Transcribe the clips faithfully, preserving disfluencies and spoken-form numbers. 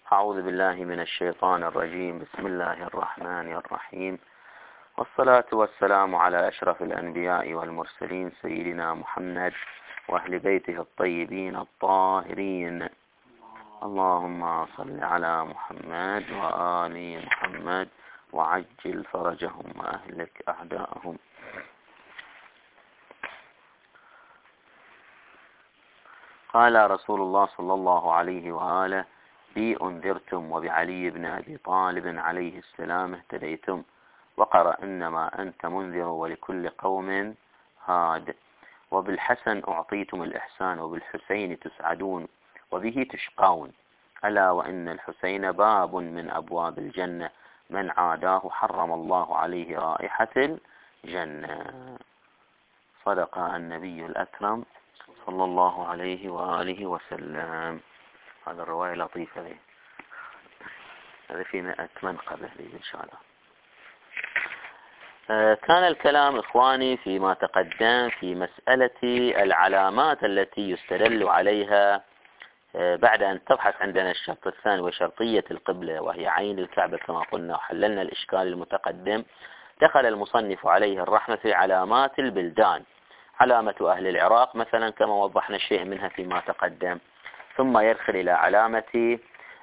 أعوذ بالله من الشيطان الرجيم. بسم الله الرحمن الرحيم، والصلاة والسلام على أشرف الأنبياء والمرسلين سيدنا محمد وأهل بيته الطيبين الطاهرين. اللهم صل على محمد وآل محمد وعجل فرجهم وأهلك أعداءهم. قال رسول الله صلى الله عليه وآله: بي أنذرتم وبعلي بن أبي طالب عليه السلام اهتديتم، وقرأ إنما أنت منذر ولكل قوم هاد، وبالحسن أعطيتم الإحسان وبالحسين تسعدون وبه تشقون، ألا وإن الحسين باب من أبواب الجنة، من عاداه حرم الله عليه رائحة الجنة. صدق النبي الأكرم صلى الله عليه وآله وسلم. هذا الرواية لطيفة لي، هذا في مئة منقبة لي إن شاء الله. كان الكلام إخواني فيما تقدم في مسألة العلامات التي يستدل عليها بعد أن تبحث عندنا الشرط الثاني وشرطية القبلة وهي عين الكعبة كما قلنا، وحللنا الإشكال المتقدم. دخل المصنف عليه الرحمة في علامات البلدان، علامة أهل العراق مثلا كما وضحنا شيء منها فيما تقدم، ثم يدخل إلى علامة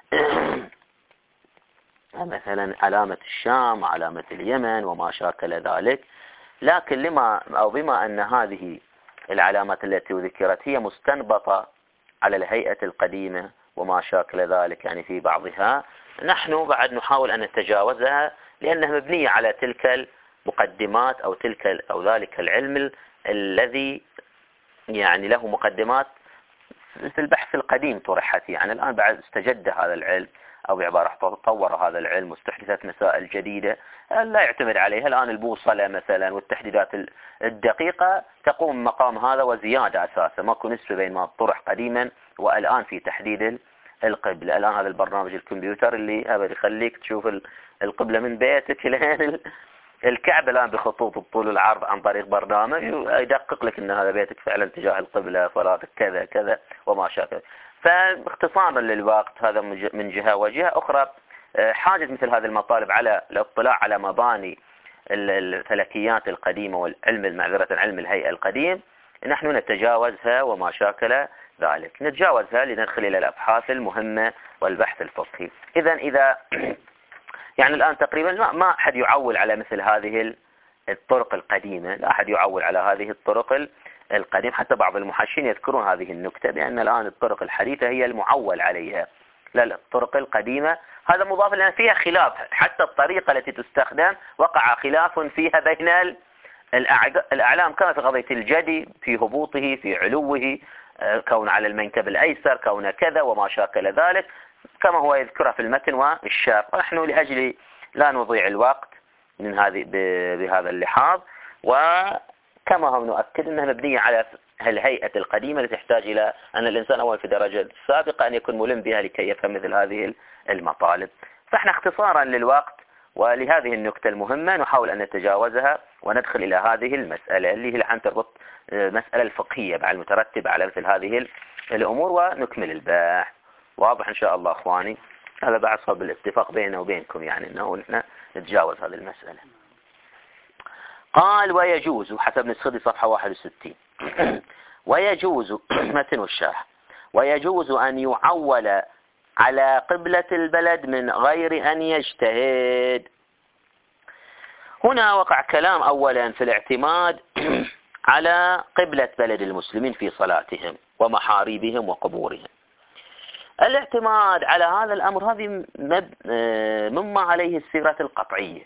مثلا علامة الشام، علامة اليمن وما شاكل ذلك. لكن لما أو بما أن هذه العلامات التي ذكرت هي مستنبطة على الهيئة القديمة وما شاكل ذلك، يعني في بعضها نحن بعد نحاول أن نتجاوزها لأنها مبنية على تلك المقدمات أو تلك أو ذلك العلم الذي يعني له مقدمات في البحث القديم طرحت. يعني الآن بعد استجد هذا العلم، أو بعبارة تطور هذا العلم واستحدثت مسائل جديدة لا يعتمد عليها. الآن البوصلة مثلا والتحديدات الدقيقة تقوم مقام هذا وزيادة أساسا، ماكو نسبة بين ما طرح قديما والآن في تحديد القبلة. الآن هذا البرنامج الكمبيوتر اللي أبد يخليك تشوف القبلة من بيتك لين الكعبة الآن بخطوط الطول والعرض عن طريق برنامج يدقق لك أن هذا بيتك فعلا تجاه القبلة، صلاتك كذا كذا وما شابه. فاختصارا للوقت هذا من جهة، وجهة أخرى حاجة مثل هذه المطالب على الاطلاع على مباني الفلكيات القديمة والعلم المعذرة علم الهيئة القديم، نحن نتجاوزها وما شاكل ذلك، نتجاوزها لندخل إلى الأبحاث المهمة والبحث الفقهي. إذا إذا يعني الآن تقريبا ما أحد يعول على مثل هذه الطرق القديمة، لا أحد يعول على هذه الطرق القديمة، حتى بعض المحشين يذكرون هذه النكتة بأن الآن الطرق الحديثة هي المعول عليها، لا لا الطرق القديمة. هذا مضاف لأن فيها خلاف، حتى الطريقة التي تستخدم وقع خلاف فيها بين الأعلام، كما في قضية الجدي في هبوطه في علوه، كون على المنكب الأيسر، كون كذا وما شاكل ذلك، كما هو يذكرها في المتن والشرح. ونحن لأجل لا نضيع الوقت من هذه بهذا اللحاظ، وكما هم نؤكد أنها مبنية على الهيئة القديمة التي تحتاج إلى أن الإنسان أول في الدرجة السابقة أن يكون ملم بها لكي يفهم مثل هذه المطالب. فإحنا اختصارا للوقت ولهذه النكتة المهمة نحاول أن نتجاوزها وندخل إلى هذه المسألة اللي هي الآن تربط مسألة الفقهية بعد المترتبة على مثل هذه الأمور، ونكمل البحث. واضح إن شاء الله أخواني؟ هذا بعد صوب الاتفاق بيننا وبينكم، يعني أنه نحن نتجاوز هذه المسألة. قال: ويجوز حسب نسخة صفحة واحد وستين ويجوز متن الشرح: ويجوز أن يعول على قبلة البلد من غير أن يجتهد. هنا وقع كلام أولا في الاعتماد على قبلة بلد المسلمين في صلاتهم ومحاريبهم وقبورهم. الاعتماد على هذا الأمر هذه مما عليه السيرة القطعية.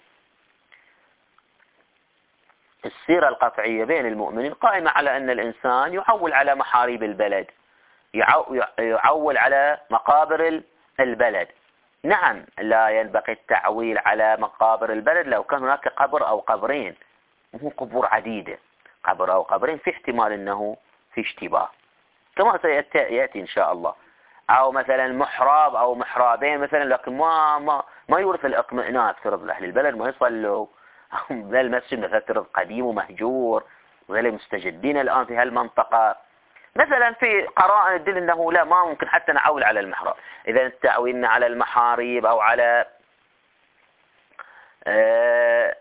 السيرة القطعية بين المؤمنين قائمة على أن الإنسان يعول على محاريب البلد، يعول على مقابر البلد. نعم لا ينبغي التعويل على مقابر البلد لو كان هناك قبر أو قبرين، مو قبور عديدة، قبر أو قبرين في احتمال أنه في اشتباه كما سيأتي إن شاء الله، أو مثلا محراب أو محرابين مثلا، لكن ما ما ما يورث الإطمئنان. افترض أهل البلد ما يصلوا، ذا المسجد مثلا افترض قديم ومهجور وذا مستجدين الآن في هالمنطقة، مثلا في قرائن تدل انه لا، ما ممكن حتى نعول على المحراب. اذا تعويلنا على المحاريب او على آه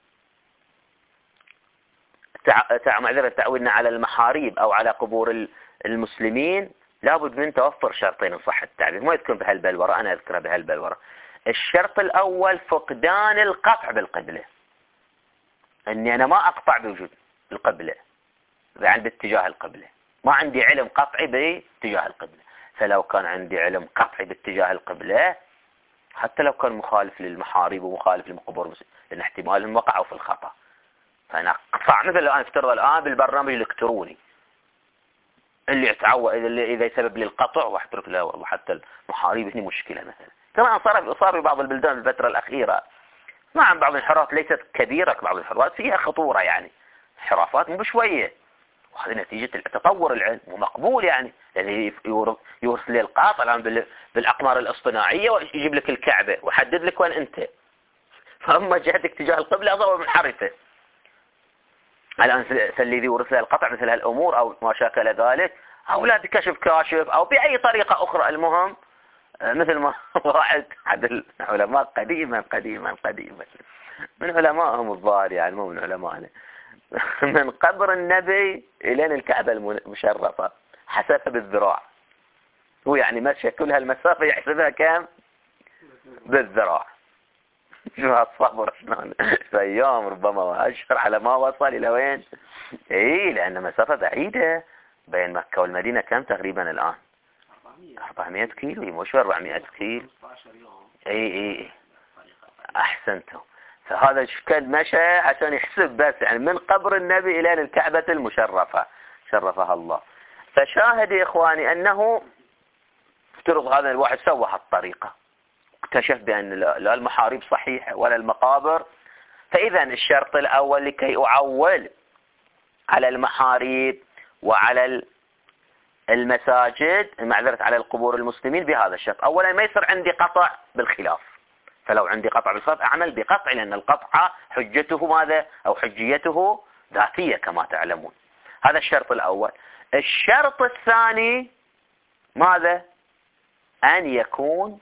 تع... معذرة تعويلنا على المحاريب او على قبور المسلمين، لابد من توفر شرطين ان صح التعبير، ما يذكر بهالبلورة، انا اذكرها بهالبلورة. الشرط الاول فقدان القطع بالقبلة، اني انا ما اقطع بوجود القبلة، يعني باتجاه القبلة، ما عندي علم قطعي باتجاه القبلة. فلو كان عندي علم قطعي باتجاه القبلة، حتى لو كان مخالف للمحاريب ومخالف للقبور المسلمين، لان احتمال وقعوا في الخطأ، فانا اقطع مثل الان افترض الان بالبرنامج الالكتروني اللي يتعود اللي اذا يسبب لي القطع واحترق، لا والله حتى المحاريب هنا مشكلة مثلا. كما صار صار في بعض البلدان الفترة الأخيرة، نعم بعض الانحرافات ليست كبيرة، بعض الانحرافات فيها خطورة، يعني انحرافات مو بشوية، وهذه نتيجة تطور العلم ومقبول، يعني يعني يورث لي القاطع الآن بالأقمار الاصطناعية ويجيب لك الكعبة ويحدد لك وين أنت، فأما جهتك تجاه القبلة أصلا منحرفة. الآن الذي يورث له القطع مثل هالأمور أو ما شاكل ذلك، أو لا بكشف كاشف أو بأي طريقة أخرى، المهم مثل ما واحد أحد العلماء قديما قديما قديما من علمائهم الظاهر، يعني مو من علمائنا، من قبر النبي إلى الكعبة المشرفة حسبها بالذراع، هو يعني مشى كل هالمسافة يحسبها كم؟ بالذراع. شو هالصبر شلون في أيام ربما وأشهر على ما وصل إلى وين؟ إيه لأن مسافة بعيدة بين مكة والمدينة، كم تقريبا الآن؟ أربعمائة كيلو، مش أربعمائة كيلو. اي اي احسنتم. فهذا كان مشى عشان يحسب بس، يعني من قبر النبي الى الكعبة المشرفة شرفها الله. فشاهد يا اخواني انه افترض هذا الواحد سوى هالطريقة، اكتشف بان لا المحاريب صحيحة ولا المقابر، فاذا الشرط الاول لكي اعول على المحاريب وعلى المساجد، معذرة على القبور المسلمين، بهذا الشرط. اولا ما يصير عندي قطع بالخلاف، فلو عندي قطع بالخلاف اعمل بقطع، لان القطع حجته ماذا او حجيته ذاتية كما تعلمون. هذا الشرط الاول. الشرط الثاني ماذا؟ ان يكون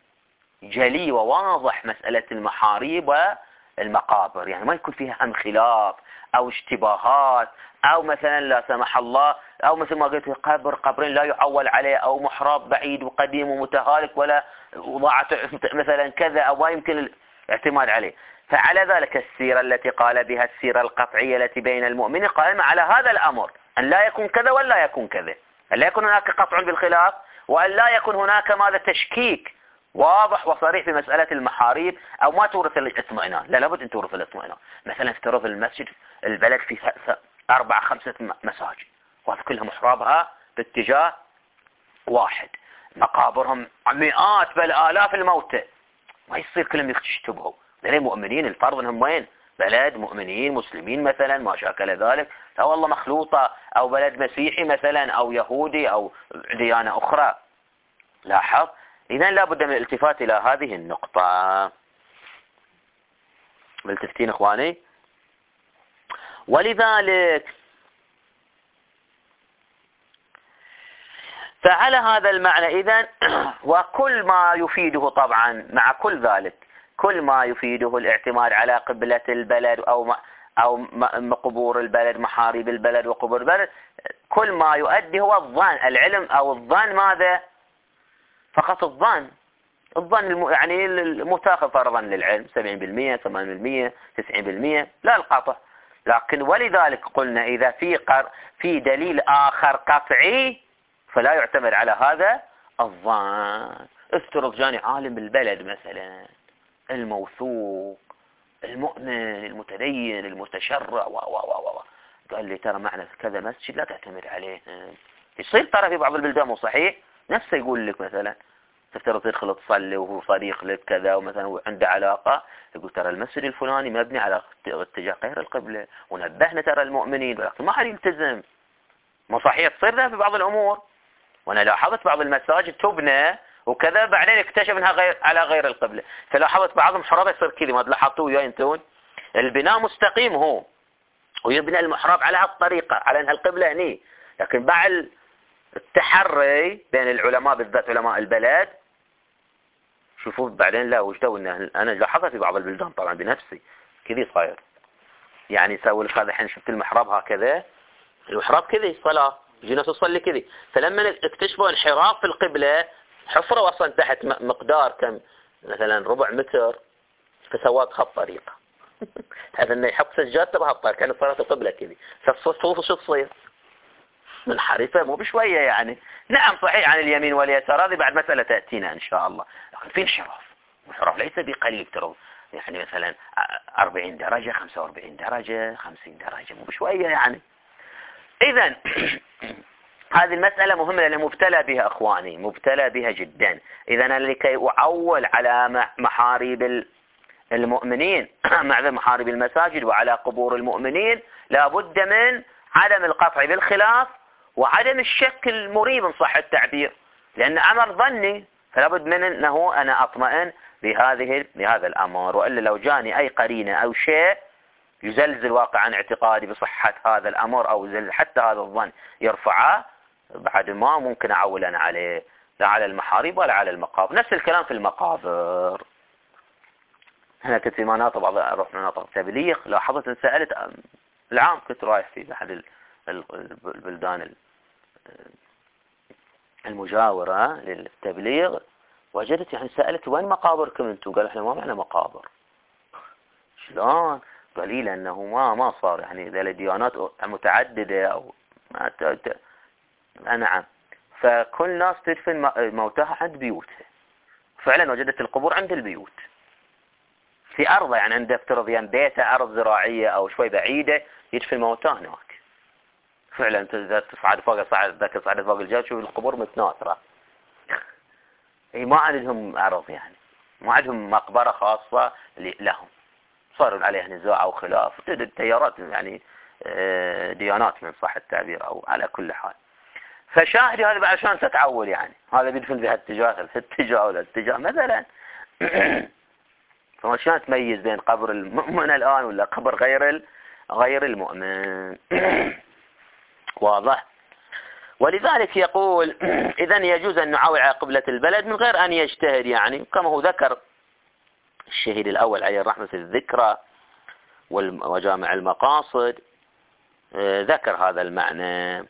جلي وواضح مسألة المحاريب والمقابر، يعني ما يكون فيها هم خلاف او اشتباهات، او مثلا لا سمح الله او مثل ما قلت قبر قبرين لا يعول عليه، او محراب بعيد وقديم ومتهالك ولا وضاعت مثلا كذا، او ما يمكن الاعتماد عليه. فعلى ذلك السيرة التي قال بها السيرة القطعية التي بين المؤمنين قائمة على هذا الامر، ان لا يكون كذا ولا يكون كذا، ان لا يكون هناك قطع بالخلاف، وان لا يكون هناك ماذا تشكيك واضح وصريح في مسألة المحاريب، او ما تورث الاطمئنان. لا لابد ان تورث الاطمئنان. مثلا افترض المسجد البلد في اربعة خمسة مساجد، وهذه كلها محرابها باتجاه واحد، مقابرهم مئات بل آلاف الموتى، ما يصير كلهم يشتبهوا، لأن مؤمنين الفرض انهم وين؟ بلد مؤمنين مسلمين مثلا ما شاكل ذلك، لا والله مخلوطة، او بلد مسيحي مثلا او يهودي او ديانة اخرى. لاحظ، اذا لابد من الالتفات الى هذه النقطة. ملتفتين اخواني؟ ولذلك فعلى هذا المعنى إذن وكل ما يفيده طبعا مع كل ذلك كل ما يفيده الاعتماد على قبلة البلد أو أو قبور البلد، محاريب البلد وقبور البلد، كل ما يؤدي هو الظن، العلم أو الظن ماذا؟ فقط الظن، الظن الم... يعني المتاخذ فرضا للعلم سبعين بالمئة ثمانين بالمئة تسعين بالمئة، لا القطع. لكن ولذلك قلنا إذا في قر... في دليل آخر قطعي فلا يعتمد على هذا الظن. افترض جاني عالم بالبلد مثلا الموثوق المؤمن المتدين المتشرع و و و و قال لي ترى معنا كذا مسجد لا تعتمد عليه. يصير ترى في بعض البلدان مو صحيح، نفسه يقول لك مثلا تفترض تدخل تصلي وهو صديق لك كذا ومثلا عنده علاقة، يقول ترى المسجد الفلاني مبني على اتجاه غير القبلة ونبهنا ترى المؤمنين، ولكن ما حد يلتزم. مو صحيح تصير ذا في بعض الأمور، وانا لاحظت بعض المساجد تبنى وكذا بعدين اكتشف انها غير على غير القبلة. فلاحظت بعضهم محراب يصير كذا، ما لاحظتوا وياي انتون؟ البناء مستقيم هو ويبنى المحراب على هالطريقة على انها القبلة هني، لكن بعد التحري بين العلماء بالذات علماء البلد. شوفوا بعدين لا وجدوا ان انا لاحظت في بعض البلدان طبعا بنفسي كذي صاير، يعني يسوي لك هذا الحين شفت المحراب هكذا، المحراب كذي صلاة يجي ناس تصلي كذي، فلما اكتشفوا انحراف في القبلة حفروا اصلا تحت مقدار كم مثلا ربع متر، فسواه بخط طريقة هذا انه يحط سجادته بهالطريقة كان صلاة القبلة كذي، فالصفوف شو تصير؟ منحرفة مو بشوية يعني. نعم صحيح عن اليمين واليسار هذه بعد مسألة تأتينا إن شاء الله، لكن في انحراف، انحراف ليس بقليل ترى، يعني مثلا أربعين درجة خمسة وأربعين درجة خمسين درجة مو بشوية يعني. إذن هذه المسألة مهمة لأنه مبتلى بها أخواني، مبتلى بها جدا. إذن لكي أعول على محاريب المؤمنين مع محارب المساجد وعلى قبور المؤمنين لابد من عدم القطع بالخلاف وعدم الشك المريب إن صح التعبير، لأن أمر ظني فلابد من أنه أنا أطمئن بهذه بهذا الأمر، وإلا لو جاني أي قرينة أو شيء يزلزل واقعا اعتقادي بصحة هذا الأمر أو يزلزل حتى هذا الظن يرفعه، بعد ما ممكن أعول أنا عليه لا على المحاريب ولا على المقابر. نفس الكلام في المقابر. أنا كنت في مناطق بعض أروح مناطق تبليغ، لاحظت إن سألت العام كنت رايح في أحد البلدان المجاورة للتبليغ، وجدت يعني سألت وين مقابركم أنتم؟ قالوا إحنا ما معنا مقابر. شلون؟ قال لي لأنه ما ما صار يعني ذا الديانات متعددة أو ما ت... ت... نعم، فكل ناس تدفن موتاها عند بيوتها. فعلا وجدت القبور عند البيوت في أرضه، يعني عنده افترض يعني بيته أرض زراعية أو شوي بعيدة يدفن موتاه هناك. فعلا إذا تصعد فوق صعد ذاك صعد فوق الجبل تشوف القبور متناثرة. هي ما عندهم أرض يعني، ما عندهم مقبرة خاصة لهم، صار عليها نزاع أو خلاف التيارات يعني ديانات من صح التعبير أو على كل حال. فشاهدي هذا عشان تتعول يعني هذا بيدفن بهالاتجاه هالاتجاه ولا الاتجاه مثلا فعشان تميز بين قبر المؤمن الآن ولا قبر غير غير المؤمن. واضح؟ ولذلك يقول إذن يجوز أن نعاول على قبلة البلد من غير أن يجتهد، يعني كما هو ذكر الشهيد الأول عليه الرحمة في الذكرى وجامع المقاصد ذكر هذا المعنى.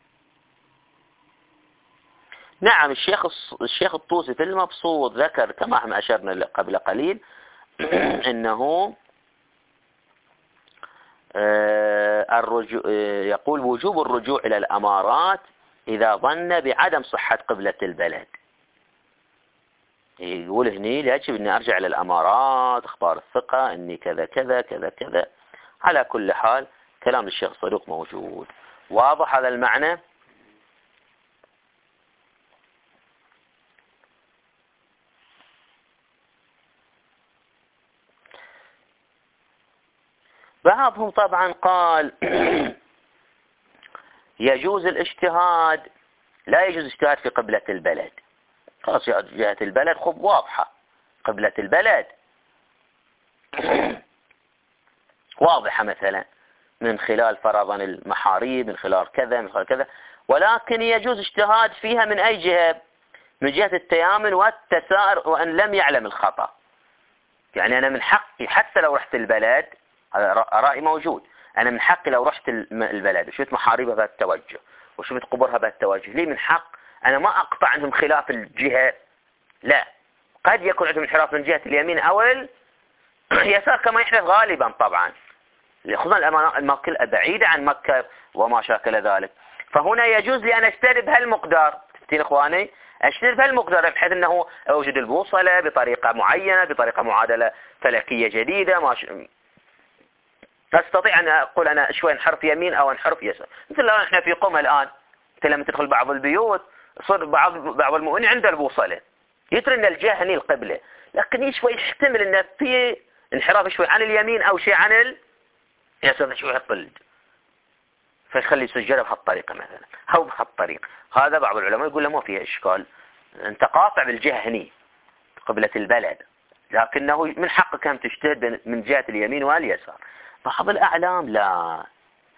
نعم الشيخ الشيخ الطوسي في المبسوط ذكر كما احنا أشرنا قبل قليل إنه الرجوع يقول وجوب الرجوع إلى الأمارات إذا ظن بعدم صحة قبلة البلد. يقول هني يجب أني أرجع إلى الأمارات أخبار الثقة أني كذا كذا كذا كذا. على كل حال كلام الشيخ صدوق موجود. واضح هذا المعنى؟ بعضهم طبعا قال يجوز الاجتهاد، لا يجوز اجتهاد في قبلة البلد. خلاص جهة البلد خب واضحة، قبلة البلد واضحة مثلا من خلال فرضا المحاريب من خلال كذا من خلال كذا، ولكن يجوز اجتهاد فيها من أي جهة؟ من جهة التيامن والتسائر وأن لم يعلم الخطأ. يعني أنا من حقي حتى لو رحت البلد، هذا رأي موجود، أنا من حقي لو رحت البلد وشفت محاربها بهالتوجه وشفت قبورها بهالتوجه، لي من حق أنا ما أقطع عندهم خلاف الجهة، لا، قد يكون عندهم انحراف من جهة اليمين أو اليسار كما يحدث غالبا طبعا، خصوصا الأماكن بعيدة عن مكة وما شاكل ذلك. فهنا يجوز لي أن أجتهد بهالمقدار، تفتين إخواني، أجتهد بهالمقدار بحيث أنه أوجد البوصلة بطريقة معينة بطريقة معادلة فلكية جديدة، ما ش... أستطيع أن أقول أنا شوي انحرف يمين أو انحرف يسار. مثل لو إحنا في قم الآن لما تدخل بعض البيوت صار بعض بعض المؤمنين عنده البوصلة يترى أن الجهة هني القبلة، لكن شوي يحتمل أن في انحراف شوي عن اليمين أو شيء عن اليسار شوي يطل، فيخلي سجله بهالطريقة مثلا أو بهالطريقة. هذا بعض العلماء يقول له ما فيها إشكال، أنت قاطع بالجهة هني قبلة البلد، لكنه من حقك أن تجتهد من جهة اليمين واليسار. بعض الأعلام لا،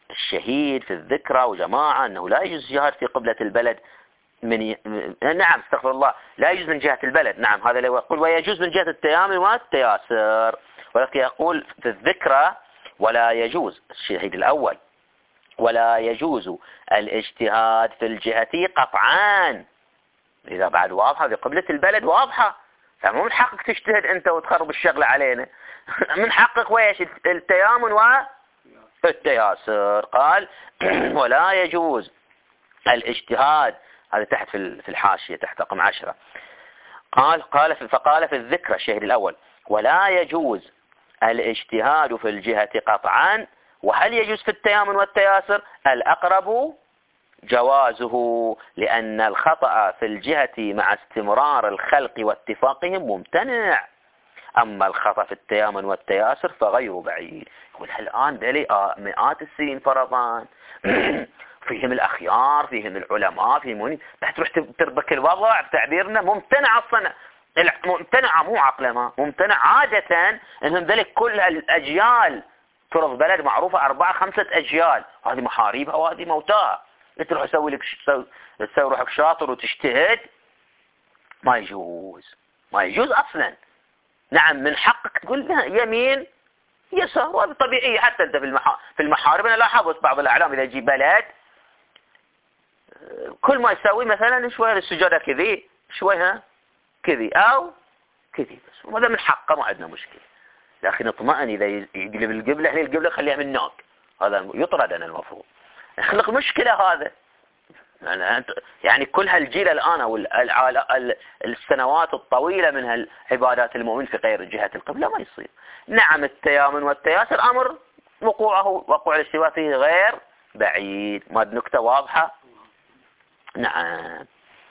الشهيد في الذكرى وجماعة أنه لا يجوز الجهاد في قبلة البلد من ي... نعم استغفر الله، لا يجوز من جهة البلد، نعم هذا اللي يقول، ويجوز من جهة التيامن والتياسر، ولكن يقول في الذكرى ولا يجوز الشهيد الأول ولا يجوز الاجتهاد في الجهة قطعان. إذا بعد واضحة في قبلة البلد واضحة، فمو من حقك تجتهد أنت وتخرب الشغل علينا. من حقك ويش التيامن والتياسر. قال ولا يجوز الاجتهاد، هذا تحت في الحاشية تحت رقم عشرة. قال قال فقال في الذكرى الشهيد الأول ولا يجوز الاجتهاد في الجهة قطعا. وهل يجوز في التيامن والتياسر؟ الأقرب جوازه، لأن الخطأ في الجهة مع استمرار الخلق واتفاقهم ممتنع، أما الخطأ في التيامن والتياسر فغير بعيد. يقول الآن ذلك مئات السنين فرضان فيهم الأخيار، فيهم العلماء، فيهم تروح تربك الوضع بتعبيرنا ممتنع أصلا، ممتنع مو عقله، ما ممتنع عادة أنهم ذلك كل الأجيال ترض بلد معروفة أربعة خمسة أجيال، هذه محاريبها وهذه موتاها، تروح تسوي لك تسوي روحك شاطر وتجتهد، ما يجوز، ما يجوز أصلا. نعم من حقك تقول يمين يسار، وهذا طبيعي. حتى أنت في في المحارب أنا لاحظت بعض الأعلام إذا يجي بلد كل ما يسوي مثلا شوية السجادة كذي شوية كذي أو كذي بس، وهذا من حقه ما عندنا مشكلة. لكن اطمئن إذا يقلب القبلة هني القبلة خليها من هناك، هذا يطرد أنا المفروض. يخلق مشكلة هذا. يعني كل هالجيل الآن أو السنوات الطويلة من هالعبادات المؤمن في غير جهة القبلة ما يصير. نعم التيامن والتياسر أمر وقوعه وقوع الاستواء فيه غير بعيد. ما نكتة واضحة؟ نعم.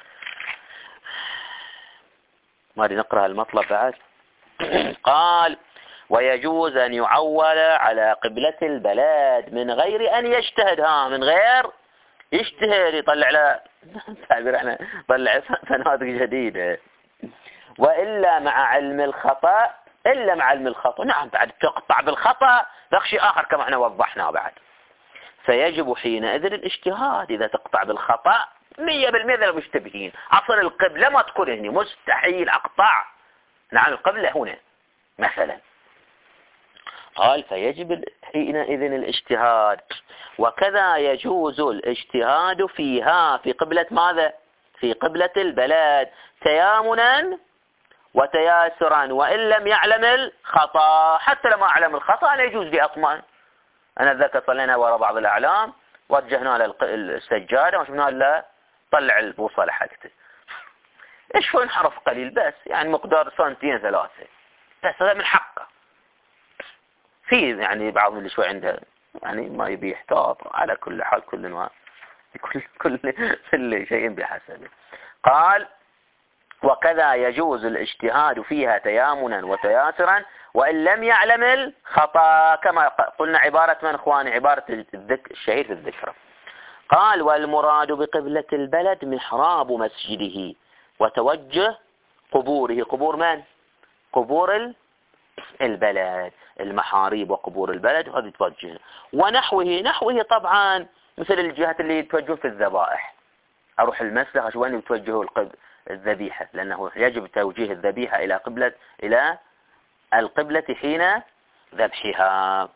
ما نقرأ المطلب بعد. قال ويجوز أن يعول على قبلة البلد من غير أن يجتهد، ها من غير يجتهد يطلع له تعبير احنا طلع فنادق جديدة، وإلا مع علم الخطأ، إلا مع علم الخطأ. نعم بعد تقطع بالخطأ ذاك شيء آخر كما احنا وضحناه بعد، فيجب حينئذ الاجتهاد إذا تقطع بالخطأ مية بالمية للمشتبهين. أصلا القبلة ما تكون هنا، مستحيل أقطع. نعم القبلة هنا مثلا. قال فيجب حينئذ الاجتهاد، وكذا يجوز الاجتهاد فيها في قبلة ماذا؟ في قبلة البلد تيامنا وتياسرا، وإن لم يعلم الخطأ. حتى لما أعلم الخطأ أنا يجوز لي أطمئن. أنا ذاك صلينا وراء بعض الأعلام وجهنا للسجادة وشفنا له طلع البوصلة حقته إيش هو انحرف قليل بس، يعني مقدار سنتين ثلاثة بس، هذا من حقه. في يعني بعض اللي شوي عنده يعني ما يبي يحتاط. على كل حال كل ما كل كل كل شيء بحسبه. قال وكذا يجوز الاجتهاد فيها تيامنا وتياسرا وإن لم يعلم الخطأ، كما قلنا عبارة من اخواني عبارة الذك الشهيد في الذكرى. قال والمراد بقبلة البلد محراب مسجده وتوجه قبوره. قبور من؟ قبور البلد، المحاريب وقبور البلد، وهذه توجه. ونحوه نحوه طبعا مثل الجهات اللي يتوجهون في الذبائح، أروح المسجد أشوف وين يتوجهوا الذبيحة، لأنه يجب توجيه الذبيحة إلى قبلة إلى القبلة حين ذبحها.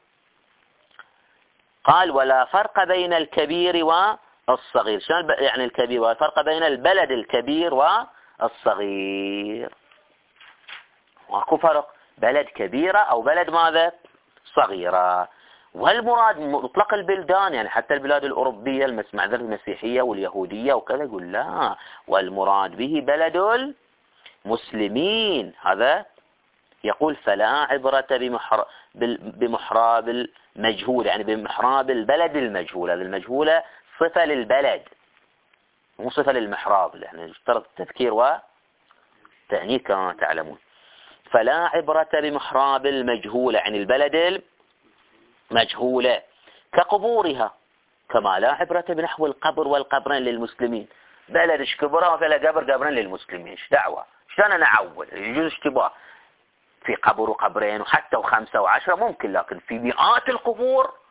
قال ولا فرق بين الكبير والصغير. شلون يعني الكبير؟ والفرق بين البلد الكبير والصغير. ماكو فرق، بلد كبيرة أو بلد ماذا؟ صغيرة. والمراد مطلق البلدان، يعني حتى البلاد الأوروبية المعذرة المسيحية واليهودية وكذا، يقول لا، والمراد به بلد المسلمين. هذا يقول فلا عبرة بمحر... بمحراب المجهول، يعني بمحراب البلد المجهول. هذا المجهولة صفة للبلد مو صفة للمحراب، يعني يشترط التذكير والتأنيث كما تعلمون. فلا عبرة بمحراب المجهولة، يعني البلد المجهولة كقبورها، كما لا عبرة بنحو القبر والقبرين للمسلمين. بلد ايش كبرها وفيها قبر قبرين للمسلمين، ايش دعوة؟ شلون انا اعول؟ يجوز اشتباه في قبر وقبرين وحتى وخمسة وعشرة ممكن، لكن في مئات القبور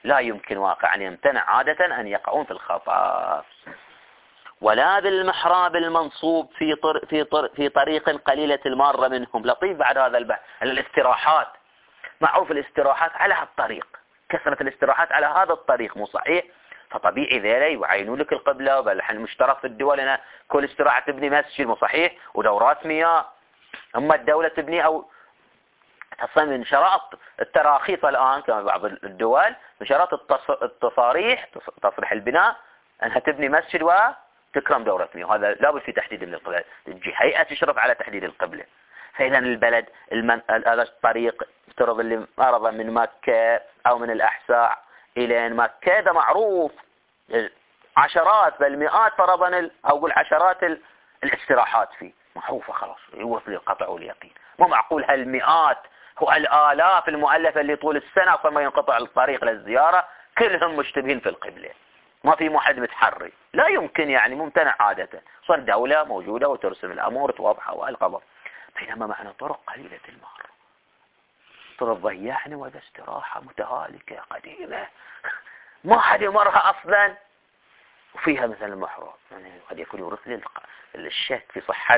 لا يمكن واقعا يمتنع عادة أن يقعون في الخطأ. ولا بالمحراب المنصوب في طر في طر في طريق قليلة المارة منهم. لطيف بعد هذا البحث. الاستراحات، معروف الاستراحات على هالطريق، كثرة الاستراحات على هذا الطريق مو صحيح؟ فطبيعي ذيلا يعينوا لك القبلة، بل مشترك في الدول هنا كل استراحة تبني مسجد مو صحيح، ودورات مياه. أما الدولة تبني أو أصلا من شرائط التراخيص الآن كما بعض الدول من شرائط التصاريح تصريح البناء أنها تبني مسجد وتكرم دورة مياه. وهذا لابد في تحديد للقبلة، تجي هيئة تشرف على تحديد القبلة. فإذا البلد المن... هذا الطريق افترض اللي أرض من مكة أو من الأحساء إلى مكة، هذا معروف عشرات بل مئات فرضا ال... أو أقول عشرات ال... الاستراحات فيه معروفة خلاص يوصل للقطع واليقين. مو معقول هالمئات والآلاف المؤلفة اللي طول السنة فما ينقطع الطريق للزيارة كلهم مشتبهين في القبلة، ما في واحد متحري. لا يمكن يعني، ممتنع عادة. صار دولة موجودة وترسم الأمور واضحة والقبر. بينما معنا طرق قليلة المار، طرق ضيعنا وهذا استراحة متهالكة قديمة ما حد يمرها أصلا، وفيها مثلا محراب يعني قد يكون يورث لي الشك في صحة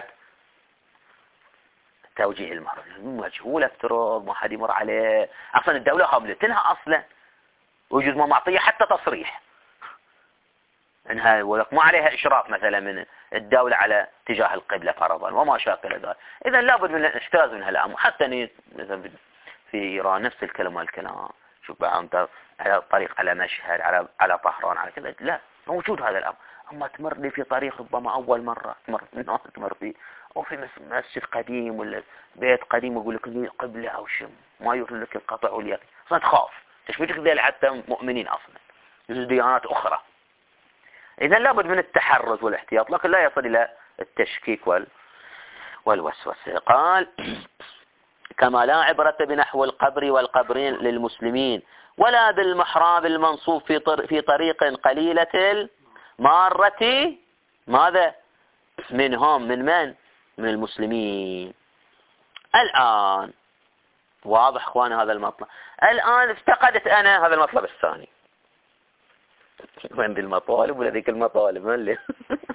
توجيه المهر، مجهولة افترض ما حد يمر عليه أصلا، الدولة هاملتنها أصلا ويجوز ما معطية حتى تصريح انها ولك ما عليها اشراف مثلا من الدولة على اتجاه القبلة فرضا وما شاكل ذلك. اذا لابد من الاحتراز من هالامر. حتى مثلا في ايران نفس الكلام والكلام، شوف بقى انت على الطريق على مشهد على على طهران على كذا، لا موجود هذا الامر. اما تمر لي في طريق ربما اول مرة تمر تمر فيه، او في مسجد قديم ولا بيت قديم يقول لك لي قبلة او شم ما يقول لك القطع واليقين، اصلا تخاف تشبيك ذي حتى مؤمنين اصلا يجوز ديانات اخرى. إذا لابد من التحرز والاحتياط، لكن لا يصل إلى التشكيك وال والوسوسة. قال كما لا عبرة بنحو القبر والقبرين للمسلمين ولا بالمحراب المنصوب في طر في طريق قليلة المارة ماذا منهم من من من المسلمين. الآن واضح اخواني هذا المطلب. الآن افتقدت أنا هذا المطلب الثاني. وين ذي المطالب ولا ذيك المطالب ما اللي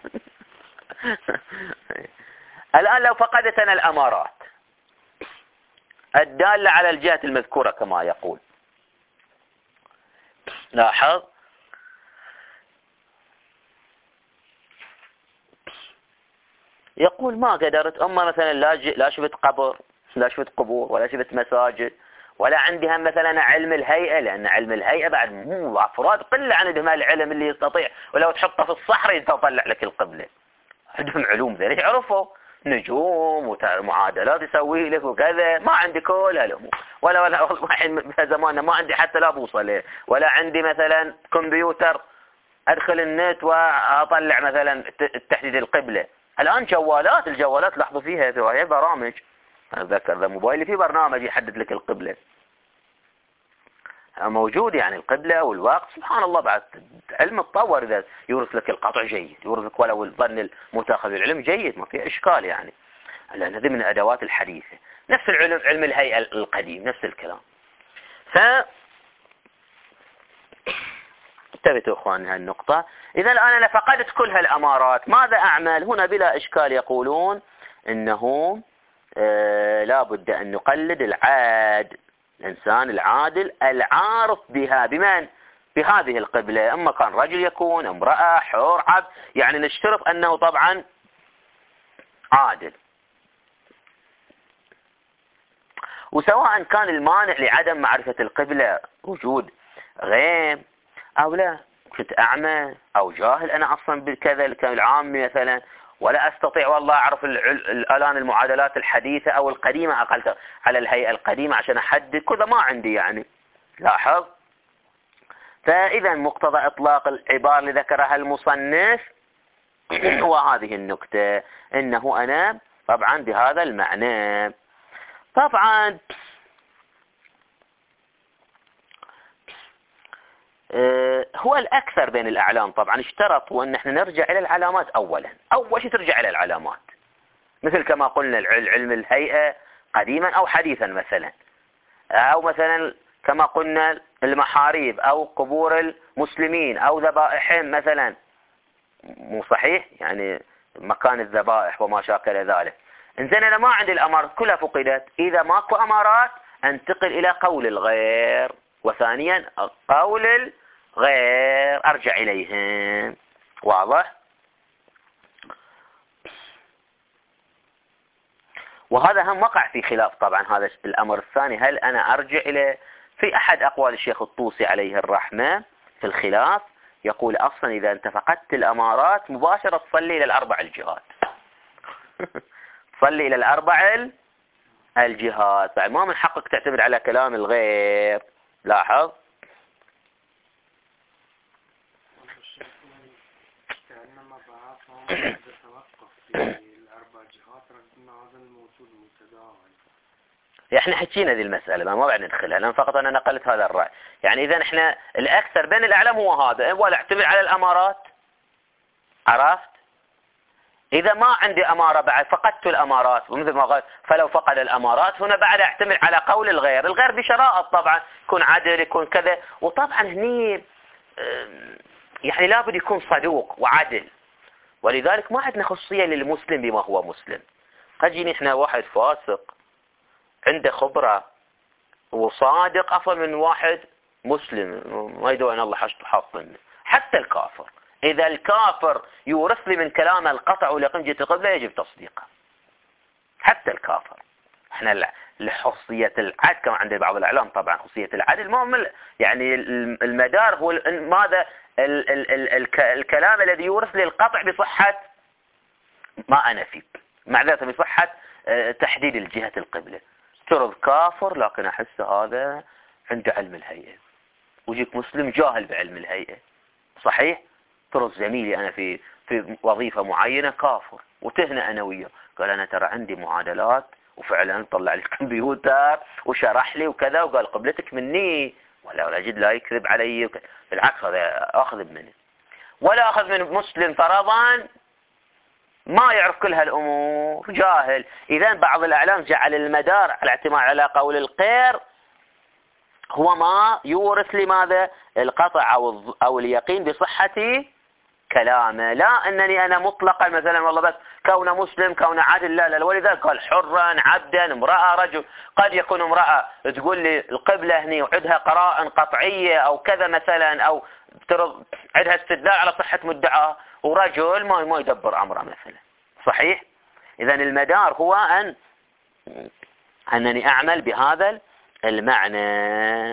الآن لو فقدت أنا الأمارات الدالة على الجهة المذكورة كما يقول، لاحظ يقول ما قدرت أما مثلا لا لا شفت قبر لا شفت قبور ولا شفت مساجد ولا عندها مثلا علم الهيئة، لأن علم الهيئة بعد مو أفراد قلة عندهم العلم اللي يستطيع ولو تحطه في الصحراء يطلع لك القبلة. عندهم علوم ذلك يعرفوا نجوم ومعادلات يسوي لك وكذا، ما عندي كل هالأمور ولا ولا الحين في زماننا ما عندي حتى لا بوصلة ولا عندي مثلا كمبيوتر أدخل النت وأطلع مثلا تحديد القبلة. الآن جوالات الجوالات لاحظوا فيها هي برامج، أنا أتذكر ذا موبايلي في برنامج يحدد لك القبلة موجود، يعني القبلة والوقت سبحان الله. بعد علم تطور، إذا يورث لك القطع جيد يورث لك ولو الظن المتاخذ العلم جيد ما في إشكال يعني، لأن هذه من الأدوات الحديثة. نفس العلم علم الهيئة القديم نفس الكلام. ف انتبهوا اخواني هالنقطة. إذا الآن أنا فقدت كل هالأمارات ماذا أعمل؟ هنا بلا إشكال يقولون إنه آه لا بد أن نقلد العاد الإنسان العادل العارف بها بمن؟ بهذه القبلة، أما كان رجل يكون امرأة حور عبد، يعني نشترط أنه طبعا عادل. وسواء كان المانع لعدم معرفة القبلة وجود غيم أو لا، كنت أعمى أو جاهل أنا أصلا بكذا العامي مثلا ولا أستطيع والله أعرف الآن المعادلات الحديثة أو القديمة أقلت على الهيئة القديمة عشان أحدد كذا ما عندي يعني. لاحظ. فإذا مقتضى إطلاق العبارة اللي ذكرها المصنف وهذه النكتة إنه أنا طبعا بهذا المعنى. طبعا هو الأكثر بين الأعلام طبعا اشترطوا أن احنا نرجع إلى العلامات أولا. أول شيء ترجع إلى العلامات مثل كما قلنا علم الهيئة قديما أو حديثا مثلا، أو مثلا كما قلنا المحاريب أو قبور المسلمين أو ذبائحهم مثلا، مو صحيح؟ يعني مكان الذبائح وما شاكل ذلك. انزين أنا ما عندي الأمارات كلها فقدت، إذا ماكو أمارات أنتقل إلى قول الغير، وثانيا قول الغير أرجع إليهم. واضح؟ وهذا هم وقع في خلاف طبعا هذا الأمر الثاني، هل أنا أرجع إلى في أحد أقوال الشيخ الطوسي عليه الرحمة في الخلاف يقول أصلا إذا أنت فقدت الأمارات مباشرة تصلي إلى الأربع الجهات تصلي إلى الأربع الجهات، بعد ما من حقك تعتمد على كلام الغير. لاحظ احنا حكينا ذي المسألة ما بعد ندخلها، لأن فقط أنا نقلت هذا الرأي. يعني إذا احنا الأكثر بين الأعلام هو هذا، ولا اعتمد على الأمارات. عرفت؟ إذا ما عندي أمارة بعد فقدت الأمارات، ومثل ما قال فلو فقد الأمارات هنا بعد اعتمد على قول الغير، الغير بشرائط طبعا، يكون عدل يكون كذا، وطبعا هني يعني لابد يكون صدوق وعدل، ولذلك ما عندنا خصوصية للمسلم بما هو مسلم. قد يجيني احنا واحد فاسق عنده خبرة وصادق أفضل من واحد مسلم ما يدعو أن الله حشت حاط منه. حتى الكافر إذا الكافر يورث لي من كلامه القطع واليقين جهة القبلة يجب تصديقه، حتى الكافر. احنا لحصية العدل كما عند بعض الإعلام طبعا خصية العدل ما يعني المدار هو ماذا ال ال ال ال الكلام الذي يورث لي القطع بصحة ما أنا فيه، مع ذلك بصحة تحديد الجهة القبلة. ترد كافر لكن أحس هذا عنده علم الهيئة، ويجيك مسلم جاهل بعلم الهيئة، صحيح؟ ترد زميلي أنا في في وظيفة معينة كافر وتهنى أنا وياه، قال أنا ترى عندي معادلات وفعلا طلع لي الكمبيوتر وشرح لي وكذا وقال قبلتك مني، ولا أجد لا يكذب علي وكذا. بالعكس هذا أخذ منه. ولا أخذ من مسلم فرضا ما يعرف كل هالأمور جاهل. إذا بعض الأعلام جعل المدار على اعتماد على قول الغير هو ما يورث لماذا القطع أو أو اليقين بصحة كلامه، لا أنني أنا مطلقا مثلا والله بس كون مسلم كون عادل، لا لا. ولذلك قال حرا عبدا امرأة رجل. قد يكون امرأة تقول لي القبلة هني وعندها قراءة قطعية أو كذا مثلا، أو عندها استدلال على صحة مدعاة، ورجل ما ما يدبر أمره مثلا، صحيح؟ إذا المدار هو أن أنني أعمل بهذا المعنى.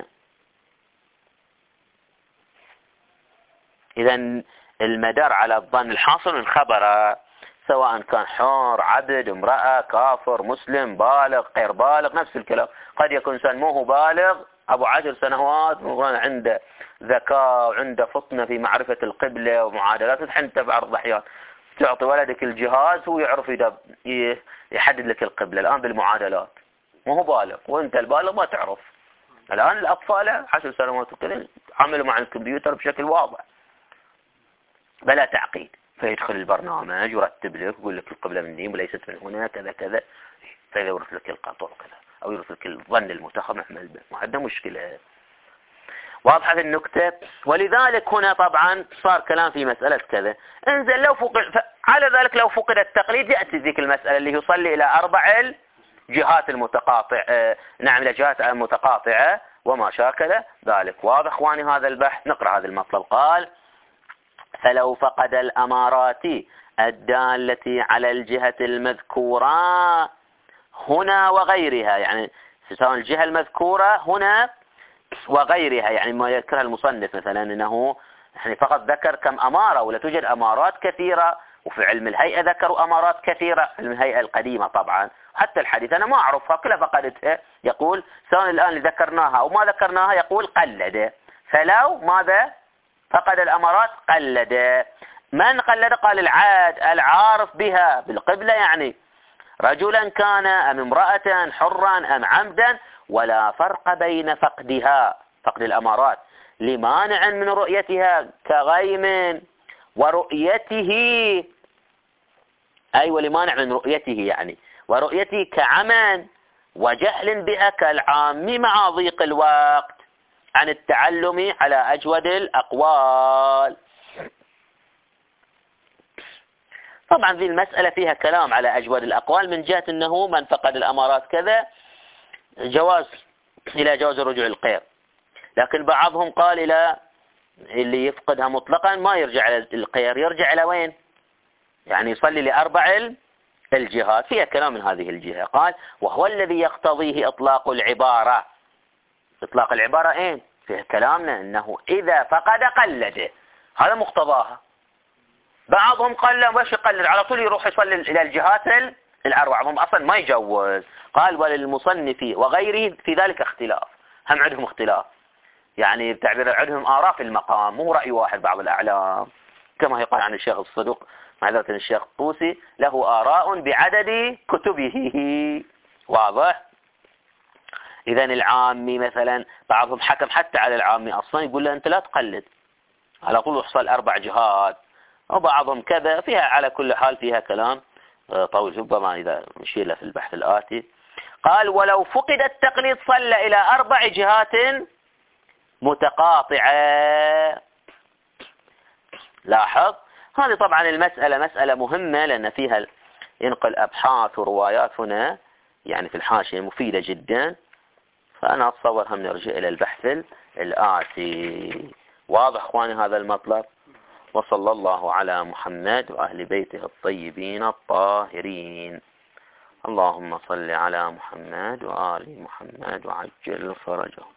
إذا المدار على الظن الحاصل من خبره، سواء كان حر عبد امرأة كافر مسلم بالغ غير بالغ، نفس الكلام. قد يكون إنسان مو هو بالغ أبو عشر سنوات عنده ذكاء وعنده فطنة في معرفة القبلة ومعادلات. انت بعض الأحيان تعطي ولدك الجهاز هو يعرف يدب يحدد لك القبلة الآن بالمعادلات، مو هو بالغ وانت البالغ ما تعرف. الآن الأطفال عشر سنوات وكذا عملوا مع الكمبيوتر بشكل واضح بلا تعقيد، فيدخل البرنامج يرتب لك يقول لك القبلة من دين وليست من هنا كذا كذا، فإذا يورث لك القطع كذا أو يورث لك الظن المتخم نعمل به، ما عندنا مشكلة. واضحة في النكتة. ولذلك هنا طبعا صار كلام في مسألة كذا. انزل لو فقد على ذلك لو فقد التقليد يأتي ذيك المسألة اللي يصلي إلى أربع الجهات المتقاطعة، آه نعم الجهات المتقاطعة وما شاكل ذلك. واضح اخواني هذا البحث. نقرأ هذا المطلب. قال فلو فقد الأمارات الدالة على الجهة المذكورة هنا وغيرها، يعني سواء الجهة المذكورة هنا وغيرها، يعني ما يذكرها المصنف مثلا انه يعني فقط ذكر كم اماره ولا توجد امارات كثيره، وفي علم الهيئه ذكروا امارات كثيره، علم الهيئه القديمه طبعا، حتى الحديث انا ما اعرفها كلها فقدتها. يقول سواء الان اللي ذكرناها او ما ذكرناها يقول قلد. فلو ماذا فقد الامارات قلد. من قلد؟ قال العاد العارف بها بالقبله، يعني رجلا كان ام امراه حرا ام عمدا، ولا فرق بين فقدها فقد الأمارات لمانع من رؤيتها كغيم ورؤيته، أي ولمانع من رؤيته يعني ورؤيته كعمى وجهل بها كالعام مع ضيق الوقت، عن التعلم على أجود الأقوال. طبعا ذي المسألة فيها كلام على أجود الأقوال من جهة أنه من فقد الأمارات كذا جواز إلى جواز الرجوع القير، لكن بعضهم قال إلى اللي يفقدها مطلقا ما يرجع إلى القير، يرجع إلى وين؟ يعني يصلي لأربع الجهات. فيها كلام من هذه الجهة. قال وهو الذي يقتضيه إطلاق العبارة. إطلاق العبارة إيه؟ فيه كلامنا أنه إذا فقد قلده، هذا مقتضاها. بعضهم قال لا وش يقلد، على طول يروح يصلي إلى الجهات الأربع، بعضهم أصلا ما يجوز. قال وللمصنف وغيره في ذلك اختلاف، هم عندهم اختلاف، يعني بتعبير عندهم آراء في المقام، مو رأي واحد. بعض الأعلام كما يقال عن الشيخ الصدوق معذرة الشيخ الطوسي له آراء بعدد كتبه، واضح. إذا العامي مثلا بعضهم حكم حتى على العامي أصلا، يقول له أنت لا تقلد، على طول يحصل أربع جهات، وبعضهم كذا. فيها على كل حال فيها كلام طويل، ربما إذا مشينا في البحث الآتي. قال ولو فقد التقليد صلى إلى أربع جهات متقاطعة. لاحظ هذه طبعا المسألة مسألة مهمة، لأن فيها ينقل أبحاث وروايات هنا يعني في الحاشية مفيدة جدا، فأنا أتصور هم نرجع إلى البحث الآتي. واضح أخواني هذا المطلب؟ وصلى الله على محمد وأهل بيته الطيبين الطاهرين. اللهم صل على محمد وآل محمد وعجل فرجهم.